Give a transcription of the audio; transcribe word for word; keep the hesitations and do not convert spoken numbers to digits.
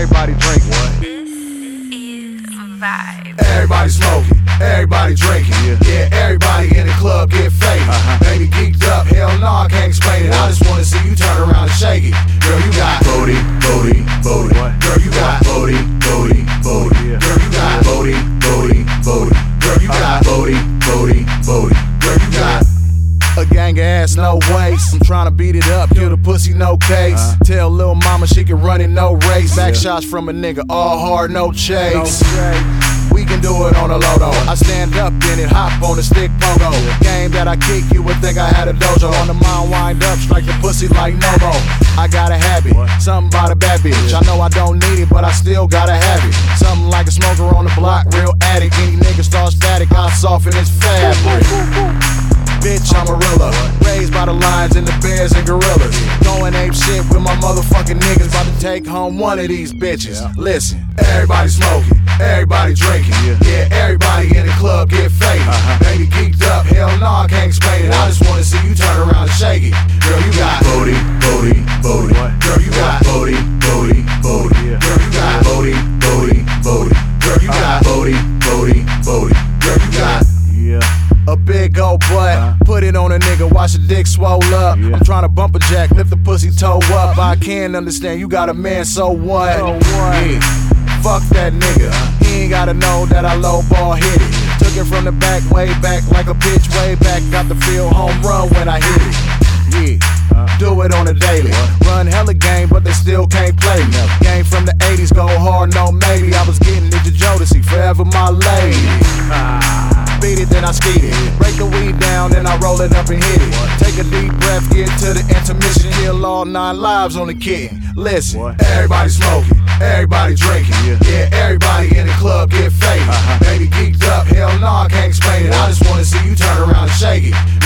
everybody drink. What? This is vibe. Everybody smoking, everybody drinking. Yeah, yeah everybody in the club get faded. Uh-huh. Baby geeked up, hell no, I can't explain it. I just wanna see you turn around and shake it. Girl, you got booty, booty, booty. What? Girl, you got booty, booty, booty. Yeah. Girl, you got booty, booty, booty. Girl, you got booty, booty, booty. Girl, you got a gang of ass, no waist. I'm tryna beat it up, kill the pussy, no case. Uh-huh. Tell lil' mama she can run it, no race. Back Yeah. shots from a nigga, all hard, no chase. No shade. We can do it on a low though. I stand up in it, hop on the stick pogo. Game that I kick, you would think I had a dojo. On the mind, wind up, strike the pussy like no more. I got a habit, something about a bad bitch. I know I don't need it, but I still gotta have it. Something like a smoker on the block, real addict. Any nigga starts static, I soften his fabric. Bitch, I'm a realer. Raised by the lions and the bears and gorillas. Going ape shit with my motherfucking niggas. About to take home one of these bitches. Listen, everybody smoking, everybody drinking. Yeah, everybody in the club get faded. Uh-huh. Baby geeked up, hell no, I can't explain it. I just wanna see you turn around and shake it. Girl, you got booty, booty, booty. What? Girl, you got booty, booty, booty. Yeah. Girl, you got booty, booty, booty. Girl, you got booty, booty, booty. Girl, you got Yeah. a big old butt, Uh. put it on a nigga, watch the dick swole up. Yeah. I'm tryna bump a jack, lift the pussy toe up. I can understand you got a man, so what? So what? Yeah. Fuck that nigga. He ain't gotta know that I low ball hit it. Took it from the back, way back, like a pitch, way back. Got the feel home run when I hit it. Yeah. Do it on a daily. Run hella game, but they still can't play me. Game from the eighties, go hard, no maybe. I was getting Ninja Jodeci, forever my lady. Beat it, then I skeet it. Break the weed down, then I roll it up and hit it. Take a deep breath, get to the intermission. Kill all nine lives on the kid. Listen, What? everybody smoking, everybody drinking. Yeah. Yeah, everybody in the club get faded. Uh-huh. Baby geeked up, hell no, I can't explain it. I just wanna see you turn around and shake it.